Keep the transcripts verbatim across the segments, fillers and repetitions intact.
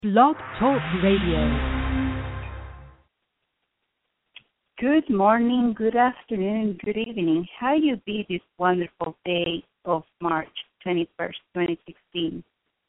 Blog Talk Radio. Good morning, good afternoon, good evening. How you be this wonderful day of March twenty-first, twenty sixteen?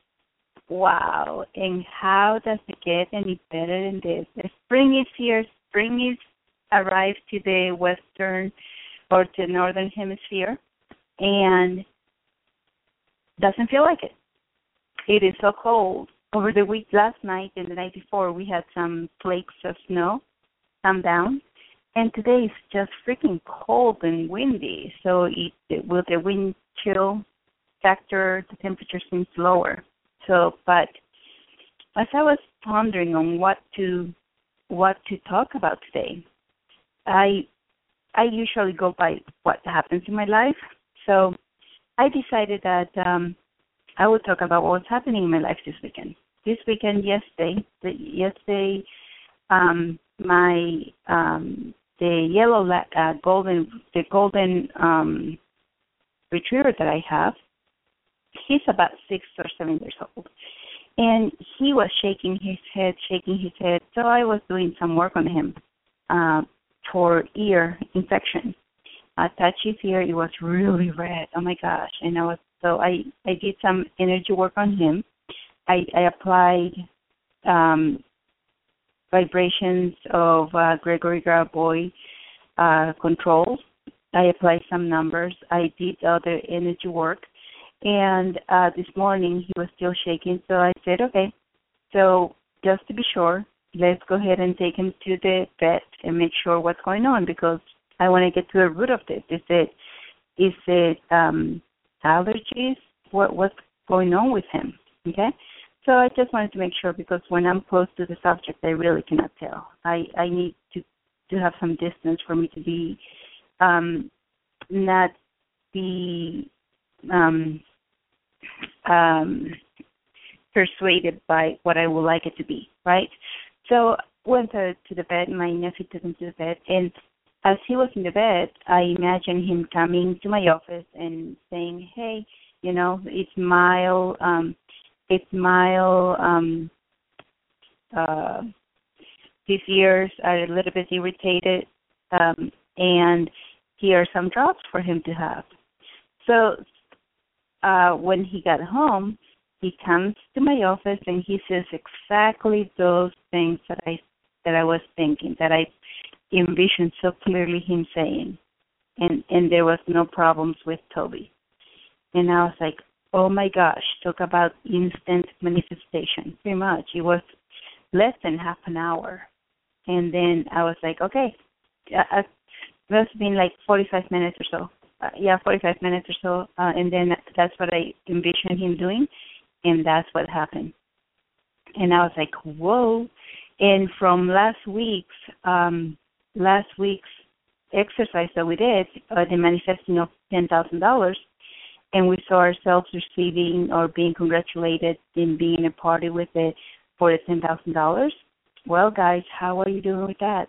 Wow, and how does it get any better than this? The spring is here. Spring is arrived to the western or to the northern hemisphere, and doesn't feel like it. It is so cold. Over the week, last night and the night before, we had some flakes of snow come down. And today is just freaking cold and windy. So it, with the wind chill factor, the temperature seems lower. So, but as I was pondering on what to what to talk about today, I I usually go by what happens in my life. So I decided that um, I would talk about what's happening in my life this weekend. This weekend, yesterday, the, yesterday, um, my um, the yellow uh, golden the golden um, retriever that I have, he's about six or seven years old, and he was shaking his head, shaking his head. So I was doing some work on him uh, for ear infection. I touched his ear; it was really red. Oh my gosh! And I was so I I did some energy work on him. I, I applied um, vibrations of uh, Gregory Garaboy uh, controls. I applied some numbers. I did other energy work. And uh, this morning he was still shaking, so I said, okay, so just to be sure, let's go ahead and take him to the vet and make sure what's going on, because I want to get to the root of this. Is it, is it um, allergies? What, what's going on with him? Okay? So I just wanted to make sure, because when I'm close to the subject, I really cannot tell. I, I need to, to have some distance for me to be um, not be um, um, persuaded by what I would like it to be, right? So went to, to the bed. My nephew took him to the bed, and as he was in the bed, I imagined him coming to my office and saying, hey, you know, it's mild, um, it's mild, um, uh, his ears are a little bit irritated, um, and here are some drops for him to have. So uh, when he got home, he comes to my office and he says exactly those things that I that I was thinking, that I envisioned so clearly him saying, and and there was no problems with Toby. And I was like, oh my gosh, talk about instant manifestation. Pretty much. It was less than half an hour. And then I was like, okay, uh, it must have been like forty-five minutes or so. Uh, yeah, forty-five minutes or so. Uh, and then that's what I envisioned him doing. And that's what happened. And I was like, whoa. And from last week's, um, last week's exercise that we did, uh, the manifesting of ten thousand dollars, and we saw ourselves receiving or being congratulated in being a party with it for the ten thousand dollars. Well, guys, how are you doing with that?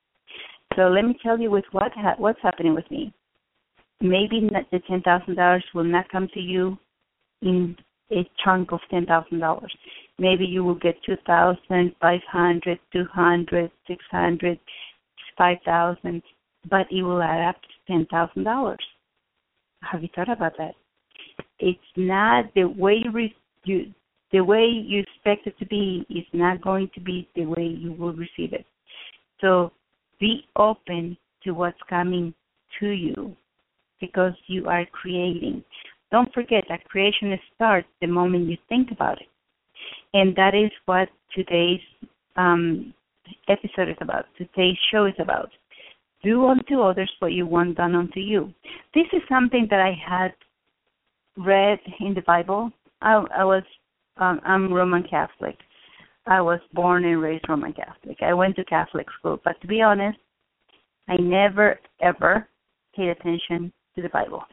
So let me tell you with what ha- what's happening with me. Maybe not the ten thousand dollars will not come to you in a chunk of ten thousand dollars. Maybe you will get two thousand, five hundred, two hundred, six hundred, five thousand, but it will add up to ten thousand dollars. Have you thought about that? It's not the way you, re- you the way you expect it to be is not going to be the way you will receive it. So be open to what's coming to you, because you are creating. Don't forget that creation starts the moment you think about it. And that is what today's um, episode is about, today's show is about. Do unto others what you want done unto you. This is something that I had read in the Bible. I, I was, um, I'm Roman Catholic. I was born and raised Roman Catholic. I went to Catholic school, but to be honest, I never, ever paid attention to the Bible.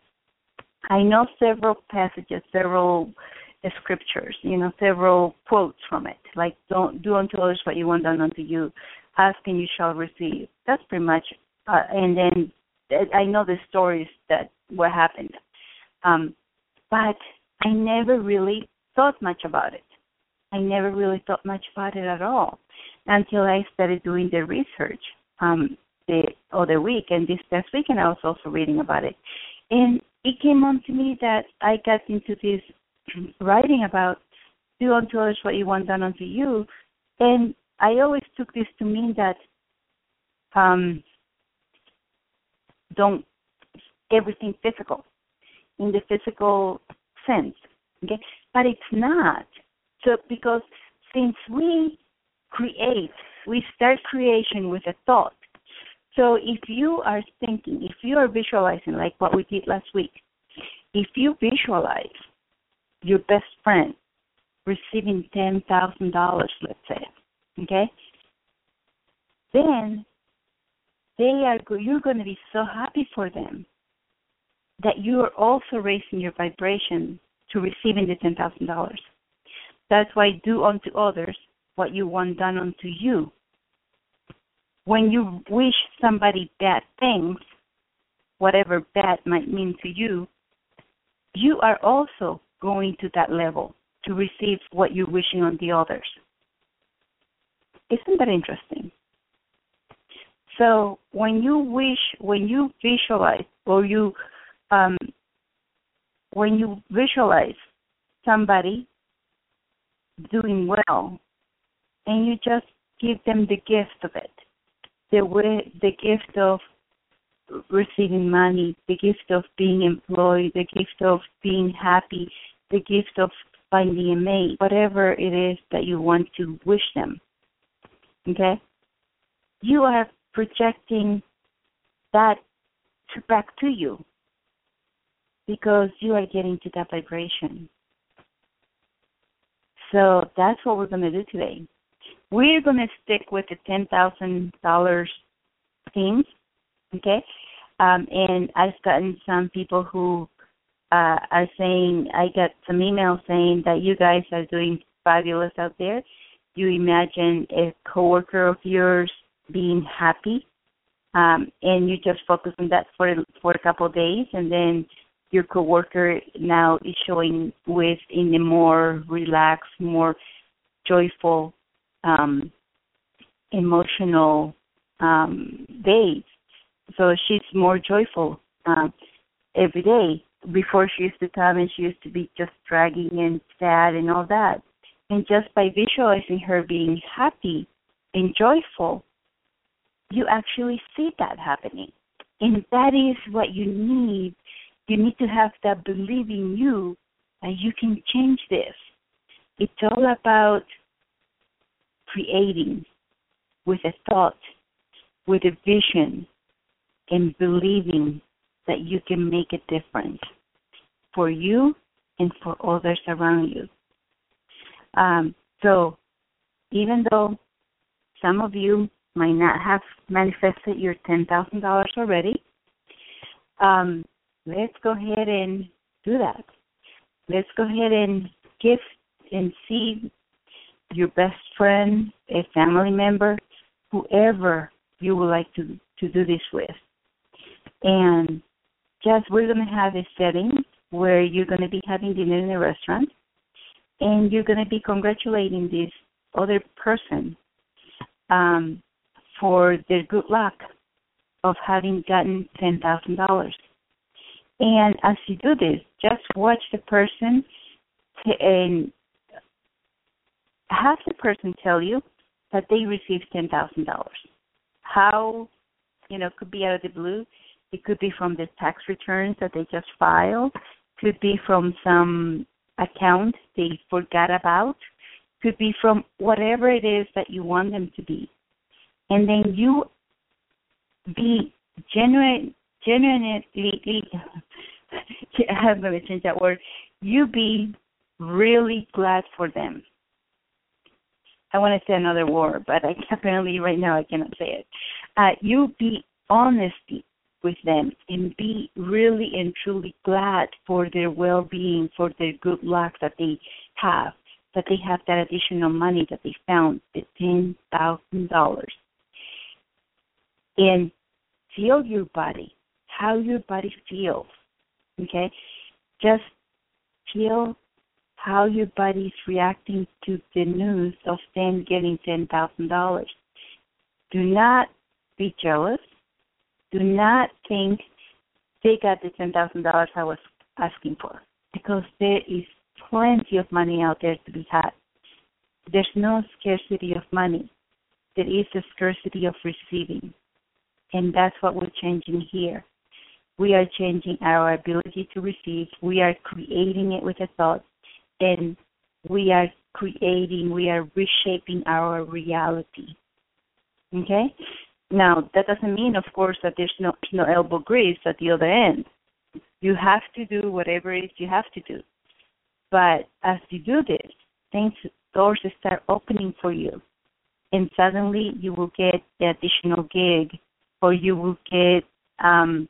I know several passages, several uh, scriptures, you know, several quotes from it, like don't do unto others what you want done unto you. Ask and you shall receive. That's pretty much, uh, and then uh, I know the stories that what happened. Um, but I never really thought much about it. I never really thought much about it at all until I started doing the research um, the other week. And this past weekend, I was also reading about it. And it came on to me that I got into this writing about do unto others what you want done unto you. And I always took this to mean that um, don't everything physical, in the physical sense, okay? But it's not. So because since we create, we start creation with a thought. So if you are thinking, if you are visualizing, like what we did last week, if you visualize your best friend receiving ten thousand dollars, let's say, okay, then they are you're going to be so happy for them that you are also raising your vibration to receiving the ten thousand dollars. That's why do unto others what you want done unto you. When you wish somebody bad things, whatever bad might mean to you, you are also going to that level to receive what you're wishing on the others. Isn't that interesting? So when you wish, when you visualize, or you, um, when you visualize somebody doing well, and you just give them the gift of it, the way, the gift of receiving money, the gift of being employed, the gift of being happy, the gift of finding a mate, whatever it is that you want to wish them, okay? You are projecting that to back to you because you are getting to that vibration. So that's what we're going to do today. We're going to stick with the ten thousand dollars theme, okay? Um, and I've gotten some people who uh, are saying, I got some emails saying that you guys are doing fabulous out there. You imagine a coworker of yours being happy, um, and you just focus on that for for a couple of days, and then your coworker now is showing with in a more relaxed, more joyful, um, emotional um, days. So she's more joyful um, every day. Before she used to come and she used to be just dragging and sad and all that. And just by visualizing her being happy and joyful, you actually see that happening. And that is what you need. You need to have that belief in you that you can change this. It's all about creating with a thought, with a vision, and believing that you can make a difference for you and for others around you. Um, so even though some of you might not have manifested your ten thousand dollars already, um, let's go ahead and do that. Let's go ahead and give and see your best friend, a family member, whoever you would like to, to do this with. And just we're going to have a setting where you're going to be having dinner in a restaurant, and you're going to be congratulating this other person um, for their good luck of having gotten ten thousand dollars. And as you do this, just watch the person t- and have the person tell you that they received ten thousand dollars. How, you know, could be out of the blue. It could be from the tax returns that they just filed. Could be from some account they forgot about. Could be from whatever it is that you want them to be. And then you be genuine, genuinely, I'm going to change that word. You be really glad for them. I want to say another word, but I, apparently right now I cannot say it. Uh, you be honesty with them and be really and truly glad for their well-being, for their good luck that they have, that they have that additional money that they found, the ten thousand dollars. And feel your body, how your body feels, okay? Just feel how your body is reacting to the news of them getting ten thousand dollars. Do not be jealous. Do not think they got the ten thousand dollars I was asking for, because there is plenty of money out there to be had. There's no scarcity of money. There is a scarcity of receiving. And that's what we're changing here. We are changing our ability to receive. We are creating it with a thought. And we are creating, we are reshaping our reality. Okay? Now, that doesn't mean, of course, that there's no, no elbow grease at the other end. You have to do whatever it is you have to do. But as you do this, things, doors start opening for you. And suddenly you will get the additional gig, or you will get um,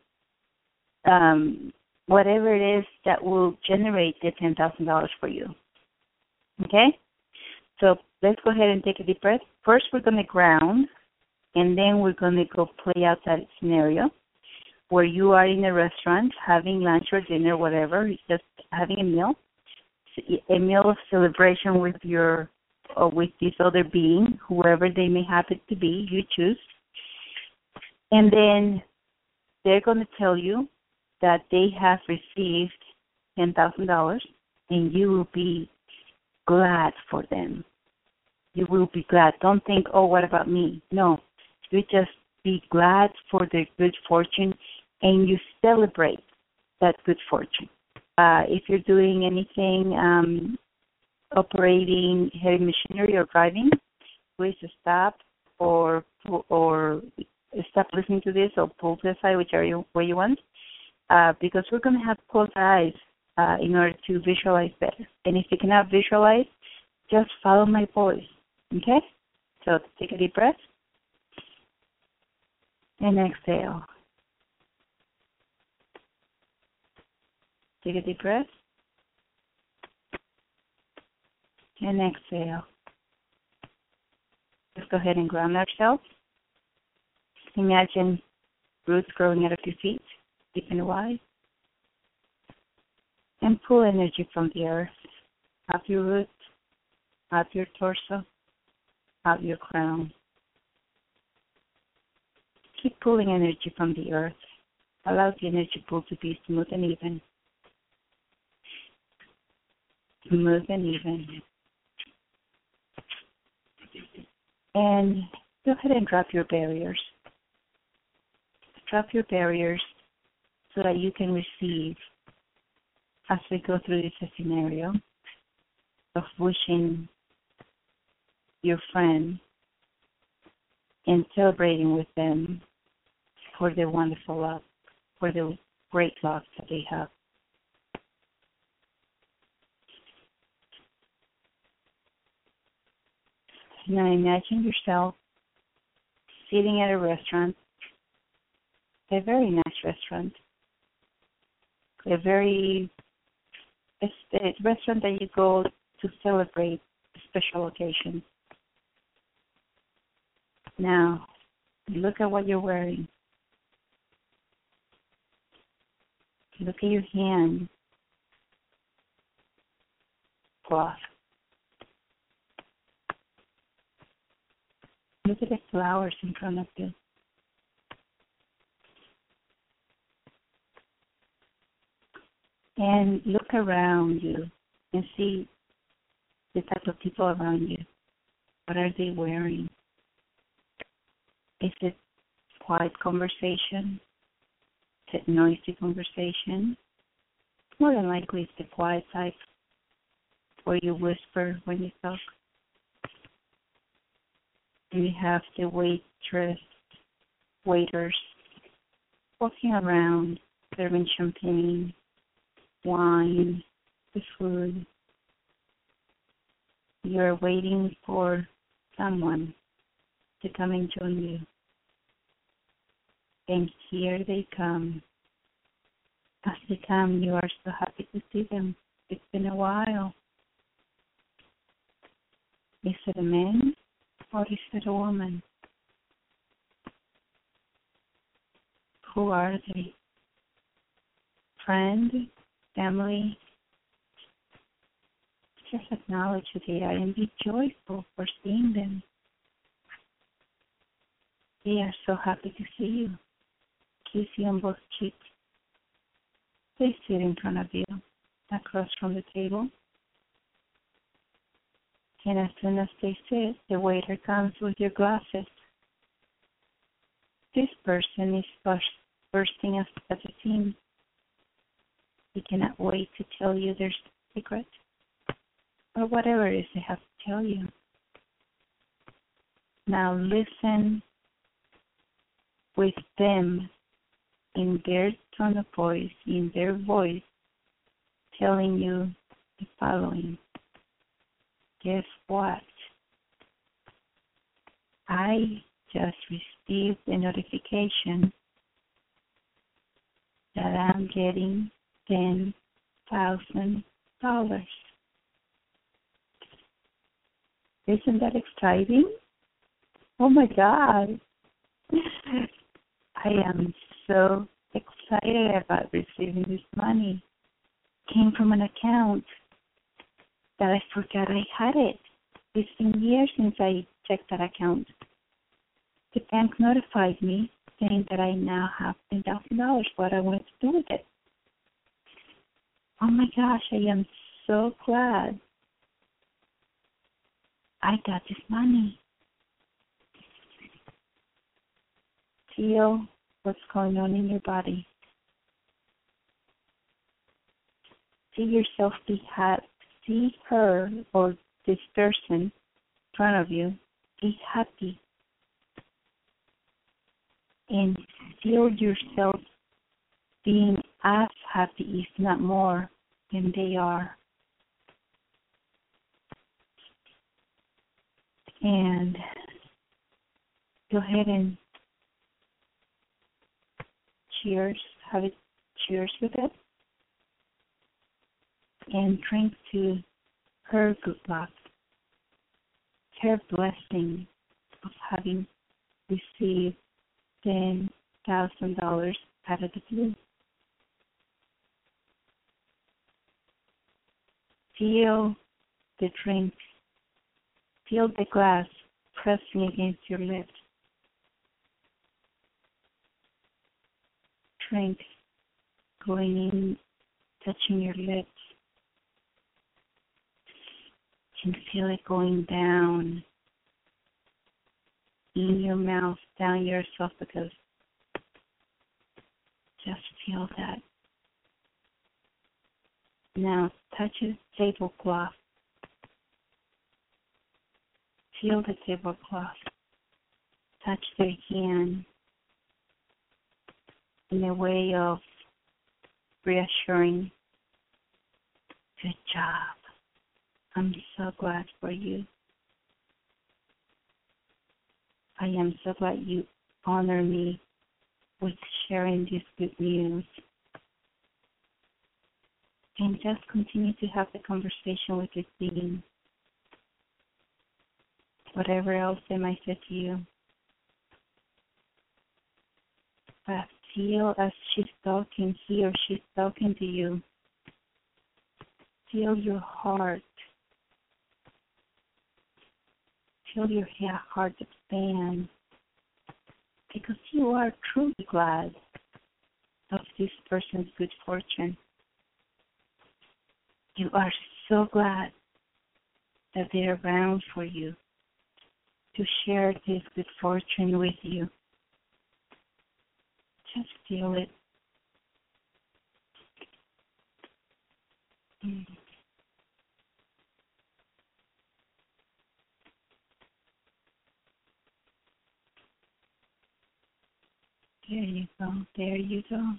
um, whatever it is that will generate the ten thousand dollars for you. Okay? So let's go ahead and take a deep breath. First, we're going to ground, and then we're going to go play out that scenario where you are in a restaurant having lunch or dinner, whatever, just having a meal, a meal of celebration with your or with this other being, whoever they may happen to be, you choose. And then they're going to tell you that they have received ten thousand dollars, and you will be glad for them. You will be glad. Don't think, oh, what about me? No. You just be glad for their good fortune, and you celebrate that good fortune. Uh, if you're doing anything, um, operating heavy machinery or driving, please stop or or stop listening to this or pull to the side, whichever you, way you want, uh, because we're going to have closed eyes uh, in order to visualize better. And if you cannot visualize, just follow my voice, okay? So take a deep breath and exhale. Take a deep breath and exhale. Let's go ahead and ground ourselves. Imagine roots growing out of your feet, deep and wide. And pull energy from the earth, up your roots, up your torso, out your crown. Keep pulling energy from the earth. Allow the energy pull to be smooth and even. Smooth and even. And go ahead and drop your barriers. Drop your barriers so that you can receive as we go through this scenario of wishing your friend and celebrating with them for their wonderful luck, for the great luck that they have. Now imagine yourself sitting at a restaurant, a very nice restaurant, a very a, a restaurant that you go to celebrate special occasions. Now, look at what you're wearing. Look at your hand cloth. Look at the flowers in front of you. And look around you and see the type of people around you. What are they wearing? Is it quiet conversation? Is it noisy conversation? More than likely it's the quiet type where you whisper when you talk. We have the waitress, waiters walking around, serving champagne, wine, the food. You're waiting for someone to come and join you. And here they come. As they come, you are so happy to see them. It's been a while. Is it a man or is it a woman? Who are they? Friend? Family? just acknowledge they are and be joyful for seeing them. They are so happy to see you. Kiss you on both cheeks. They sit in front of you, across from the table. And as soon as they sit, the waiter comes with your glasses. This person is burst, bursting at the seams. He cannot wait to tell you their secret, or whatever it is they have to tell you. Now listen with them in their tone of voice, in their voice, telling you the following. Guess what? I just received a notification that I'm getting ten thousand dollars. Isn't that exciting? Oh my God. I am so excited about receiving this money. It came from an account that I forgot I had it. It's been years since I checked that account. The bank notified me saying that I now have ten thousand dollars, what I wanted to do with it. Oh my gosh, I am so glad I got this money. Feel what's going on in your body. See yourself be happy. See her or this person in front of you be happy. And feel yourself being as happy, if not more, than they are. And go ahead and cheers, have it cheers with it, and drink to her good luck, her blessing of having received ten thousand dollars out of the blue. Feel the drink, feel the glass pressing against your lips. Drink going in, touching your lips. You can feel it going down in your mouth, down your esophagus. Just feel that. Now touch the tablecloth. Feel the tablecloth. Touch their hand in a way of reassuring. Good job. I'm so glad for you. I am so glad you honor me with sharing this good news. And just continue to have the conversation with this being. Whatever else they might say to you. But feel as she's talking, he or she's talking to you. Feel your heart. Feel your heart expand. Because you are truly glad of this person's good fortune. You are so glad that they're around for you to share this good fortune with you. Just feel it. Mm. There you go. There you go.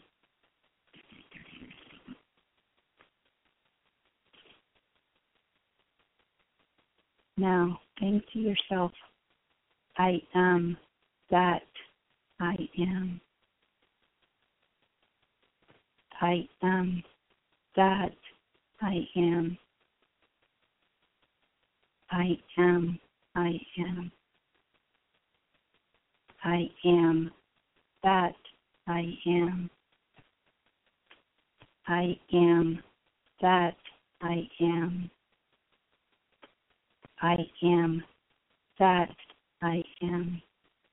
Now, think to yourself, I am that I am. I am that I am. I am, I am. I am that I am. I am that I am. I am that I am.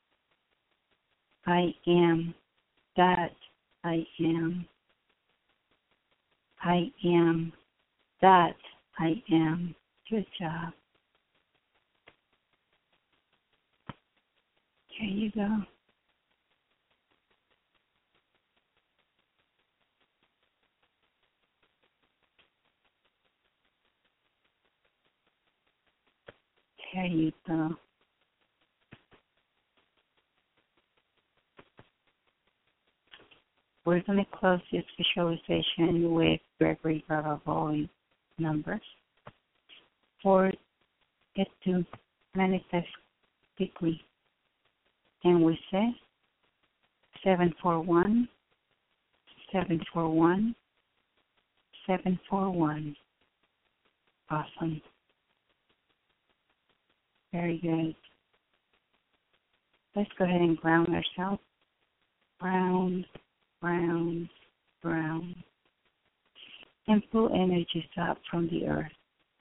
I am that I am. I am that I am. Good job. Here you go. There you go. We're going to close this visualization with Gregory Garavoy numbers for it to manifest quickly. And we say seven four one, seven four one, seven four one. Awesome. Very good. Let's go ahead and ground ourselves. Ground, ground, ground. And pull energies up from the earth.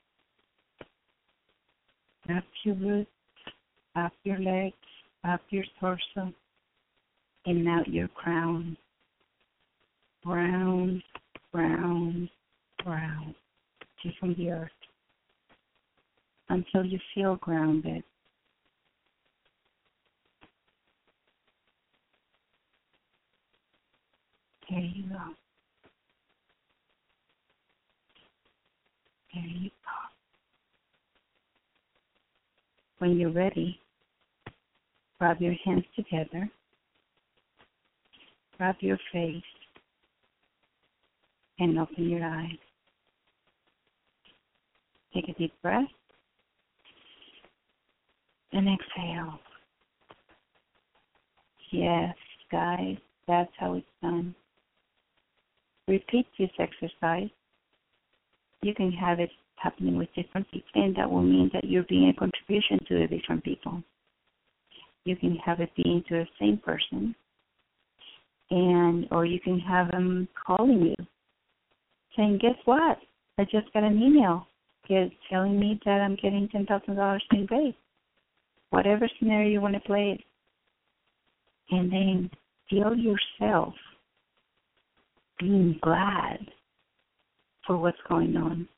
Up your roots, up your legs, up your torso, and out your crown. Ground, ground, ground. Just from the earth. Until you feel grounded. There you go. There you go. When you're ready, rub your hands together. Rub your face and open your eyes. Take a deep breath. And exhale. Yes, guys, that's how it's done. Repeat this exercise. You can have it happening with different people, and that will mean that you're being a contribution to the different people. You can have it being to the same person, and or you can have them calling you, saying, guess what? I just got an email get, telling me that I'm getting ten thousand dollars in grade. Whatever scenario you want to play it. And then feel yourself being glad for what's going on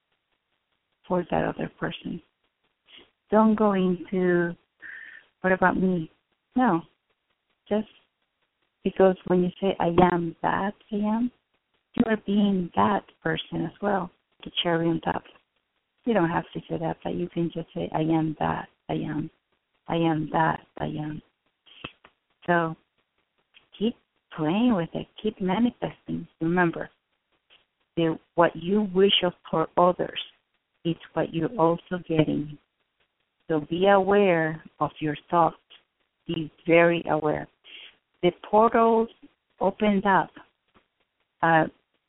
for that other person. Don't go into, what about me? No. Just because when you say, I am that I am, you are being that person as well, the cherry on top. You don't have to say that, but you can just say, I am that I am. I am that I am. So keep playing with it. Keep manifesting. Remember, the, what you wish of for others is what you're also getting. So be aware of your thoughts. Be very aware. The portals opened up. Uh,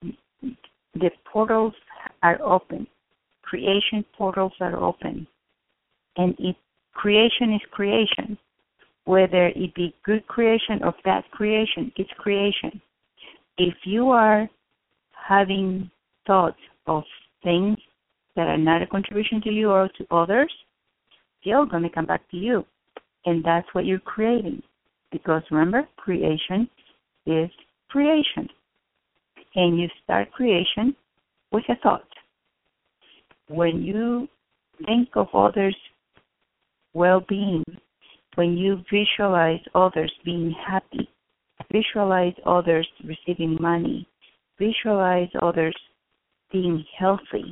the portals are open. Creation portals are open. And it creation is creation. Whether it be good creation or bad creation, it's creation. If you are having thoughts of things that are not a contribution to you or to others, still going to come back to you. And that's what you're creating. Because remember, creation is creation. And you start creation with a thought. When you think of others' well-being, when you visualize others being happy, visualize others receiving money, visualize others being healthy,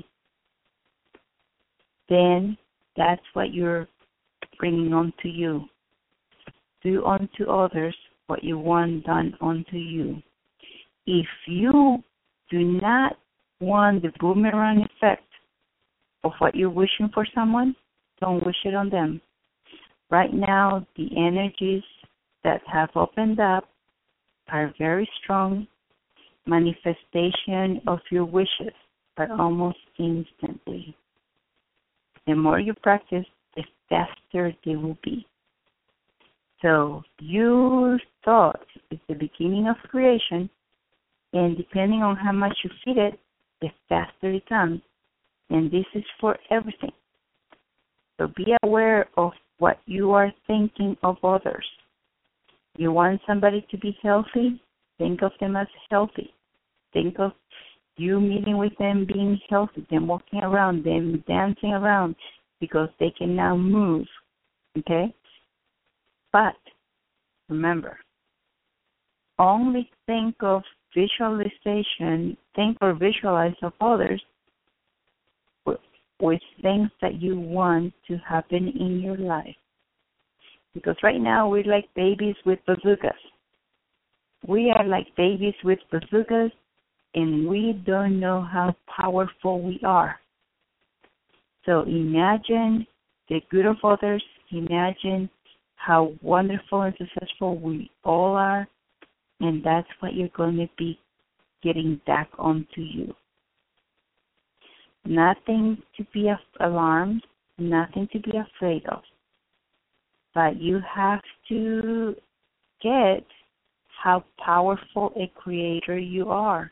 then that's what you're bringing onto you. Do unto others what you want done unto you. If you do not want the boomerang effect of what you're wishing for someone, don't wish it on them. Right now, the energies that have opened up are very strong. Manifestation of your wishes are almost instantly. The more you practice, the faster they will be. So your thought is the beginning of creation, and depending on how much you feed it, the faster it comes. And this is for everything. So be aware of what you are thinking of others. You want somebody to be healthy? Think of them as healthy. Think of you meeting with them being healthy, them walking around, them dancing around, because they can now move, okay? But remember, only think of visualization, think or visualize of others with, with things that you want to happen in your life. Because right now we're like babies with bazookas. We are like babies with bazookas, and we don't know how powerful we are. So imagine the good of others. Imagine how wonderful and successful we all are, and that's what you're going to be getting back onto you. Nothing to be alarmed, nothing to be afraid of. But you have to get how powerful a creator you are.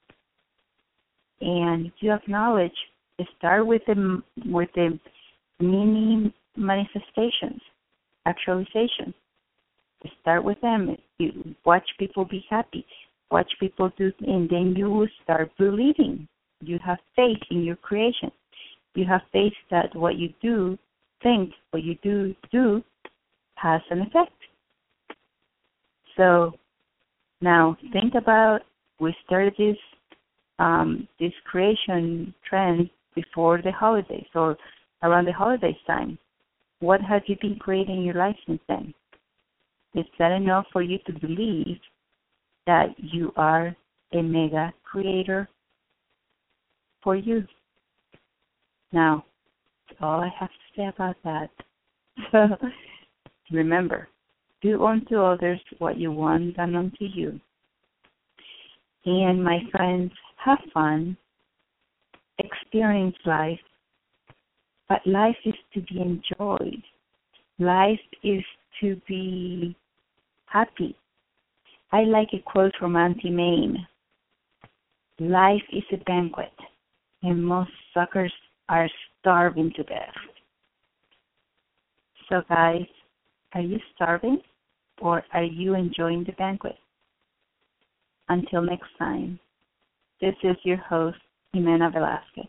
And you acknowledge, start with the, with the mini manifestations, actualizations. Start with them. You watch people be happy. Watch people do, and then you will start believing. You have faith in your creation. You have faith that what you do, think, what you do, do, has an effect. So now think about, we started this um, this creation trend before the holidays or around the holidays time. What have you been creating in your life since then? Is that enough for you to believe that you are a mega creator for you? Now, that's all I have to say about that. So remember, do unto others what you want done unto you. And my friends, have fun, experience life, but life is to be enjoyed. Life is to be happy. I like a quote from Auntie Mame. Life is a banquet, and most suckers are starving to death. So guys, are you starving, or are you enjoying the banquet? Until next time, this is your host, Jimena Velasquez.